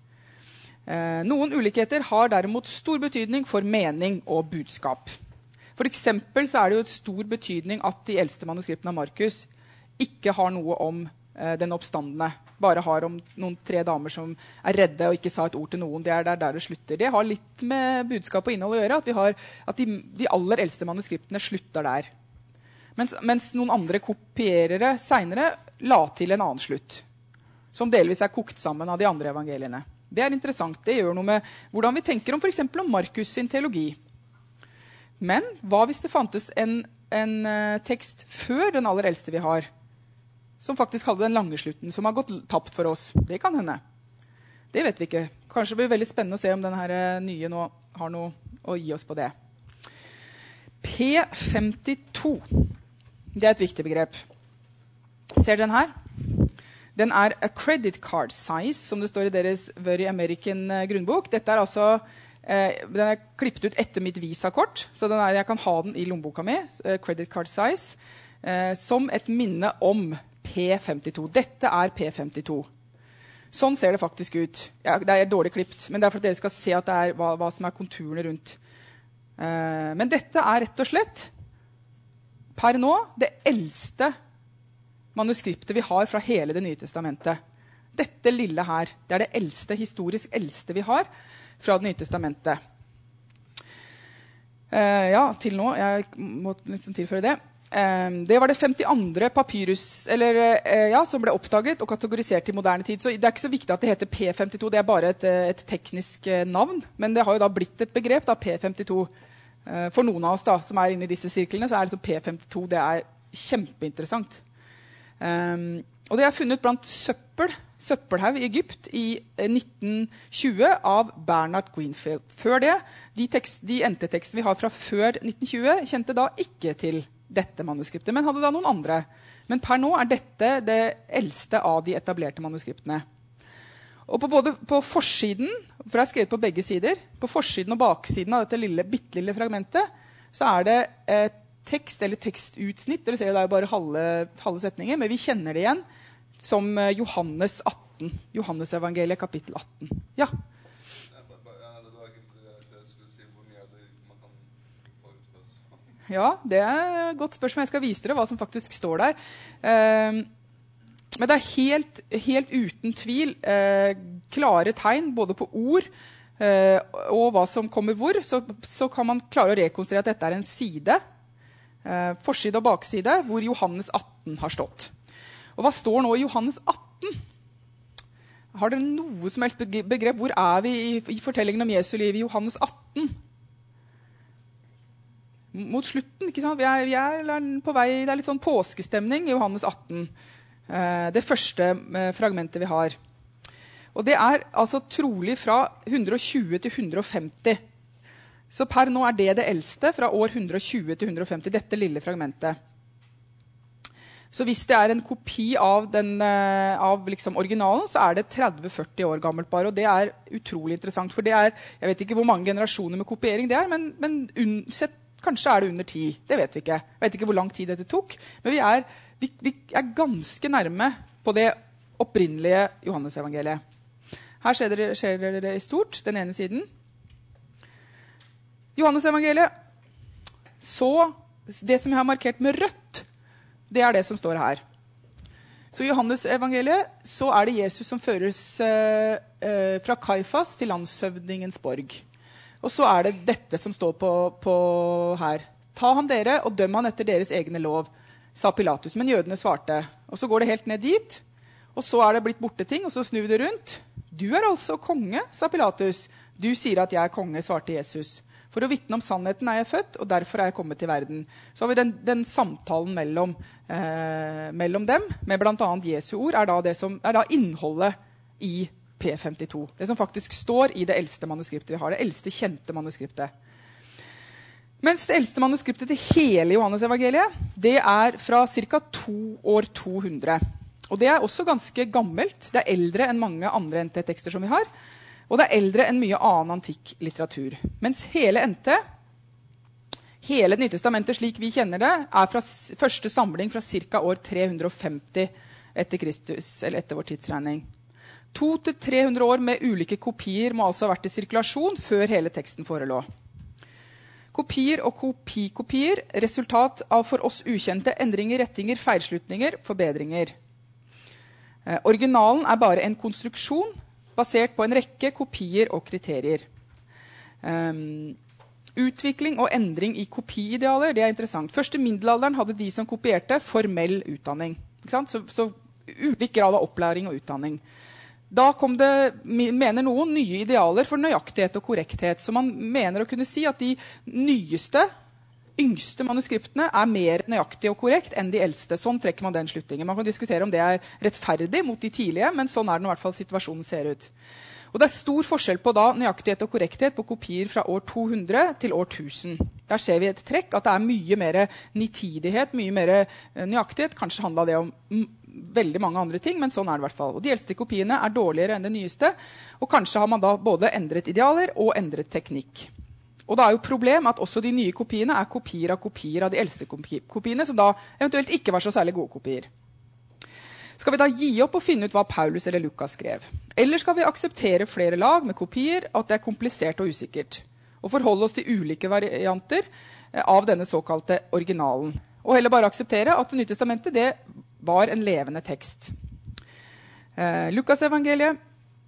Eh, noen ulikheter har derimot stor betydning for mening og budskap. For eksempel så er det jo et stor betydning at de eldste manuskriptene av Markus ikke har noe om eh, den oppstandende. Bare har om noen tre damer som er redde og ikke sa et ord til noen. Det er der, der det slutter. Det har litt med budskap og innhold å gjøre, at, vi har, at de, de aller eldste manuskriptene slutter der. Mens, mens noen andre kopierere senere la til en annen slutt, som delvis er kokt sammen av de andre evangeliene. Det er interessant. Det gjør noe med hvordan vi tenker om for eksempel om Markus sin teologi. Men hva hvis det fantes en, en uh, tekst før den aller eldste vi har, som faktisk hadde den lange slutten, som har gått tapt for oss? Det kan hende. Det vet vi ikke. Kanskje det blir veldig spennende å se om denne nye nå har noe å gi oss på det. P femtito. Det er et viktig begrep. Ser den her? Den er a credit card size, som det står i deres Very American grunnbok. Dette er altså, eh, den er klippet ut etter mitt visakort, så den er, jeg kan ha den i lommeboka mi, uh, credit card size, eh, som et minne om P femtito. Dette er P femtito. Sånn ser det faktisk ut. Ja, det er dårlig klipt, men det er for at dere skal se at det er hva, hva som er konturene rundt. Uh, men dette er rett og slett, per nå, det eldste manuskriptet vi har fra hele det nye testamentet. Dette lille her, det er det eldste, historisk eldste vi har fra det nye testamentet. Uh, ja, til nå, jeg må nesten tilføre det. Um, det var det femtiandre papyrus eller, uh, ja, som ble oppdaget og kategorisert i moderne tid. Så det er ikke så viktig at det heter P femtito, det er bare et, et teknisk uh, navn. Men det har jo da blitt et begrep, da, P femtito. Uh, for noen av oss da, som er inne i disse sirklene, så er liksom P femtito, det er kjempeinteressant. Um, og det er funnet blant søppel, søppelhaug i Egypt i uh, nitten tjue av Bernard Greenfield. Før det, de, tekst, de N T-tekster vi har fra før nitten tjue, kjente da ikke til dette manuskriptet, men hadde da noen andre. Men per nå er dette det eldste av de etablerte manuskriptene. Og på, både, på forsiden, for det er skrevet på begge sider, på forsiden og baksiden av dette lille, bittelille fragmentet, så er det eh, tekst eller tekstutsnitt, det vil si det er jo bare halve, halve setninger, men vi kjenner det igjen som eh, Johannes atten, Johannes evangeliet kapittel atten. Ja. Ja, det er et godt spørsmål. Jeg skal vise dere hva som faktisk står der. Eh, men det er helt, helt uten tvil eh, klare tegn, både på ord eh, og hva som kommer hvor, så, så kan man klare å rekonstruere at dette er en side, eh, forside og bakside, hvor Johannes atten har stått. Og hva står nå i Johannes atten? Har dere noe som helst begrep? Hvor er vi i, i fortellingen om Jesu liv i Johannes atten? Mot slutten, ikke sant? Vi er, vi er på vei, det er litt sånn påskestemning i Johannes atten. Eh, det første eh, fragmentet vi har. Og det er altså trolig fra hundre og tjue til hundre og femti. Så per nå er det det eldste fra år hundre og tjue til hundre og femti, dette lille fragmentet. Så hvis det er en kopi av, den, eh, av liksom originalen, så er det tretti til førti år gammelt bare, og det er utrolig interessant, for det er, jeg vet ikke hvor mange generasjoner med kopiering det er, men, men unsett kanskje er det under ti, det vet vi ikke. Jeg vet ikke hvor lang tid dette tok, men vi er, vi, vi er ganske nærme på det opprinnelige Johannes-evangeliet. Her ser dere, ser dere det i stort, den ene siden. Johannes-evangeliet, så det som jeg har markert med rødt, det er det som står her. Så i Johannes-evangeliet så er det Jesus som føres eh, eh, fra Kaifas til landshøvdingens borg. Og så er det dette som står på, på her. Ta ham dere og døm han etter deres egne lov, sa Pilatus. Men jødene svarte. Og så går det helt ned dit. Og så er det blitt borte ting, og så snur vi det rundt. Du er altså konge, sa Pilatus. Du sier at jeg er konge, svarte Jesus. For å vitne om sannheten er jeg født, og derfor er jeg kommet til verden. Så har vi den, den samtalen mellom, eh, mellom dem, med blant annet Jesu ord, er da, det som, er da innholdet i P femtito. Det som faktisk står i det eldste manuskriptet vi har, det eldste kjente manuskriptet. Mens det eldste manuskriptet til hele Johannes-evangeliet, det er fra ca. to år to hundre. Og det er også ganske gammelt. Det er eldre enn mange andre N T-tekster som vi har. Og det er eldre enn mye annen antikk litteratur. Mens hele N T, hele det nye testamentet slik vi kjenner det, er fra første samling fra ca. år tre hundre femti etter Kristus, eller etter vår tidsregning. to til tre hundre år med ulike kopier må altså ha vært i sirkulasjon før hele teksten forelå. Kopier og kopikopier, resultat av for oss ukjente endringer, rettinger, feilslutninger, forbedringer. Eh, originalen er bare en konstruksjon, basert på en rekke kopier og kriterier. Um, utvikling og endring i kopiidealer, det er interessant. Først i middelalderen hadde de som kopierte formell utdanning. Ikke sant? Så, så ulik grad av opplæring og utdanning. Da kom det, mener noen, nye idealer for nøyaktighet og korrekthet. Så man mener å kunne si at de nyeste, yngste manuskriptene er mer nøyaktige og korrekt enn de eldste. Sånn trekker man den slutningen. Man kan diskutere om det er rettferdig mot de tidlige, men sånn er den i hvert fall situasjonen ser ut. Og det er stor forskjell på da nøyaktighet og korrekthet på kopier fra år to hundre til år tusen. Der ser vi et trekk at det er mye mer nitidighet, mye mer nøyaktighet. Kanskje handlet det om veldig mange andre ting, men sånn er det i hvert fall. Og de eldste kopiene er dårligere enn det nyeste, og kanskje har man da både endret idealer og endret teknikk. Og det er jo problem at også de nye kopiene er kopier av kopier av de eldste kopiene, som da eventuelt ikke var så særlig gode kopier. Skal vi da gi opp og finne ut hva Paulus eller Lukas skrev? Eller skal vi akseptere flere lag med kopier, at det er komplisert og usikkert? Og forholde oss til ulike varianter av denne såkalte originalen? Og heller bare akseptere at det nye testamentet, det var en levende tekst. Eh, Lukas evangeliet.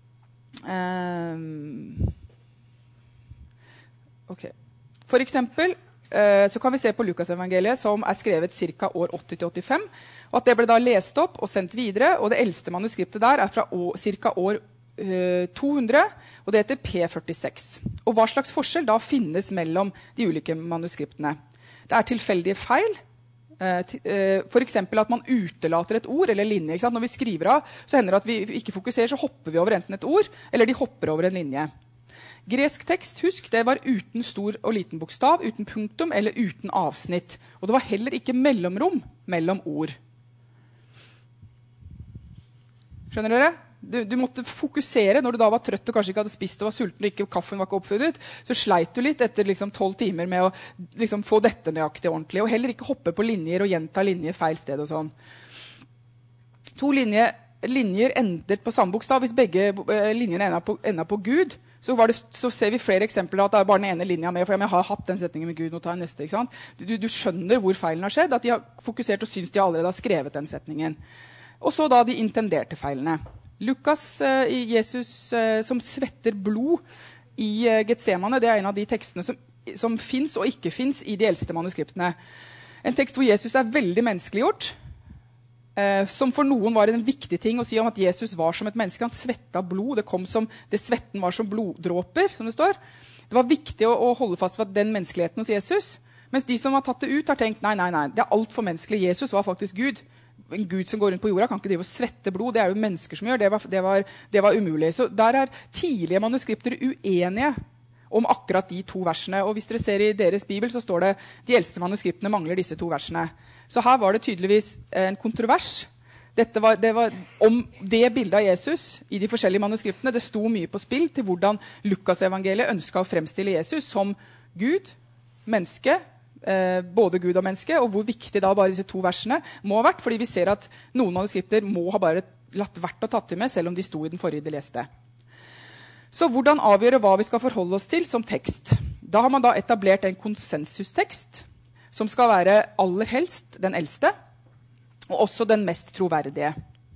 Eh, ok. For eksempel, eh, så kan vi se på Lukas evangeliet, som er skrevet ca. år åtti til åttifem, og at det ble da lest opp og sendt videre, og det eldste manuskriptet der er fra ca. år eh, to hundre, og det heter P førtiseks. Og hva slags forskjell da finnes mellom de ulike manuskriptene? Det er tilfeldige feil. For eksempel at man utelater et ord eller linje. Ikke sant? Når vi skriver av, så hender det at vi ikke fokuserer, så hopper vi over enten et ord, eller de hopper over en linje. Gresk tekst, husk, det var uten stor og liten bokstav, uten punktum eller uten avsnitt. Og det var heller ikke mellomrom mellom ord. Skjønner dere? Du, du måtte fokusere når du da var trøtt og kanskje ikke hadde spist og var sulten og ikke, kaffen var ikke oppfunnet. Så sleit du litt etter liksom tolv timer med å liksom få dette nøyaktig ordentlig. Og heller ikke hoppe på linjer og gjenta linjer feil sted og sånn. To linjer, linjer endret på samme bokstav. Hvis begge eh, linjene ender på, ender på Gud, så, var det, så ser vi flere eksempler at det er bare den ene linja med. For jeg har hatt den setningen med Gud, nå tar jeg neste. Ikke sant? Du, du skjønner hvor feilen har skjedd, at de har fokusert og syns de allerede har skrevet den setningen. Og så da de intenderte feilene. Lukas, eh, Jesus eh, som svetter blod i eh, Getsemane, det er en av de tekstene som, som finnes og ikke finnes i de eldste manuskriptene. En tekst hvor Jesus er veldig menneskeliggjort, eh, som for noen var en viktig ting å si om at Jesus var som et menneske. Han svettet blod, det kom som, det svetten var som bloddråper, som det står. Det var viktig å, å holde fast ved den menneskeligheten hos Jesus, mens de som har tatt det ut har tenkt, nei, nei, nei, det er alt for menneskelig. Jesus var faktisk Gud. En Gud som går rundt på jorda kan ikke drive og svette blod. Det er jo mennesker som gjør. Det var, det var, det var umulig. Så der er tidlige manuskripter uenige om akkurat de to versene. Og hvis dere ser i deres bibel, så står det de eldste manuskriptene mangler disse to versene. Så her var det tydeligvis en kontrovers. Dette var, det var om det bildet av Jesus i de forskjellige manuskriptene. Det sto mye på spill til hvordan Lukas-evangeliet ønsket å fremstille Jesus som Gud, menneske, Eh, både Gud og menneske, og hvor viktig da bare disse to versene må ha vært, fordi vi ser at noen manuskripter må ha bare latt vært å tatt til med, selv om de sto i den forrige de leste. Så hvordan avgjøre hva vi skal forholde oss til som tekst? Da har man da etablert en konsensustekst, som skal være aller helst den eldste, og også den mest troverdige.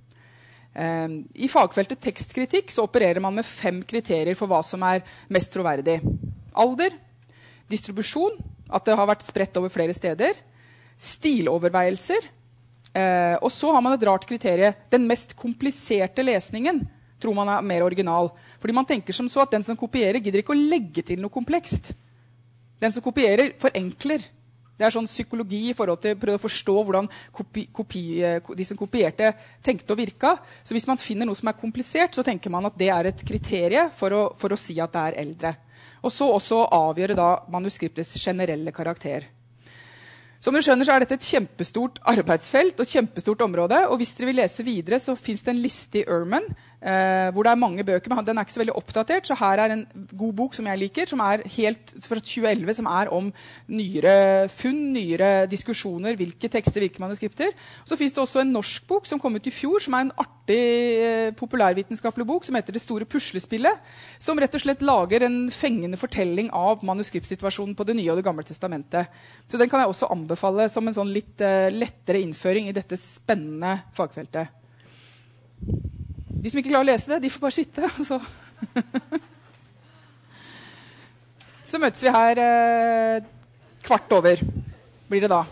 Eh, I fagfeltet tekstkritikk så opererer man med fem kriterier for hva som er mest troverdig. Alder, distribusjon, at det har vært spredt over flere steder, stiloverveielser, eh, og så har man et rart kriterie. Den mest kompliserte lesningen tror man er mer original. Fordi man tenker som så at den som kopierer gidder ikke å legge til noe komplekst. Den som kopierer, forenkler. Det er sånn psykologi i forhold til å prøve å forstå hvordan kopi, kopi, de som kopierte tenkte og virka. Så hvis man finner noe som er komplisert, så tenker man at det er et kriterie for å, for å si at det er eldre. Og så også avgjøre da manuskriptets generelle karakter. Som du skjønner, så er dette et kjempestort arbeidsfelt og et kjempestort område. Og hvis dere vil lese videre, så finnes det en liste i Ehrman, eh, hvor det er mange bøker, men den er ikke så veldig oppdatert. Så her er en god bok som jeg liker, som er helt fra tjue elleve, som er om nyere funn, nyere diskusjoner, hvilke tekster, hvilke manuskripter. Så finnes det også en norsk bok som kom ut i fjor, som er en artig eh, populærvitenskapelig bok, som heter Det store puslespillet, som rett og slett lager en fengende fortelling av manuskriptsituasjonen på Det nye og Det gamle testamentet. Så den kan jeg også anbefale som en sånn litt uh, lettere innføring i dette spennende fagfeltet. De som ikke klarer å lese det, de får bare sitte. Så, så møtes vi her uh, kvart over, blir det da.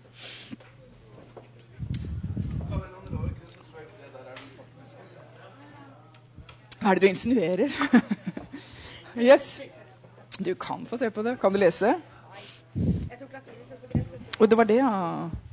Hva er det du insinuerer? Yes. Du kan få se på det. Kan du lese? Jeg tok latin, så det ble skutt. Og det var det, ja.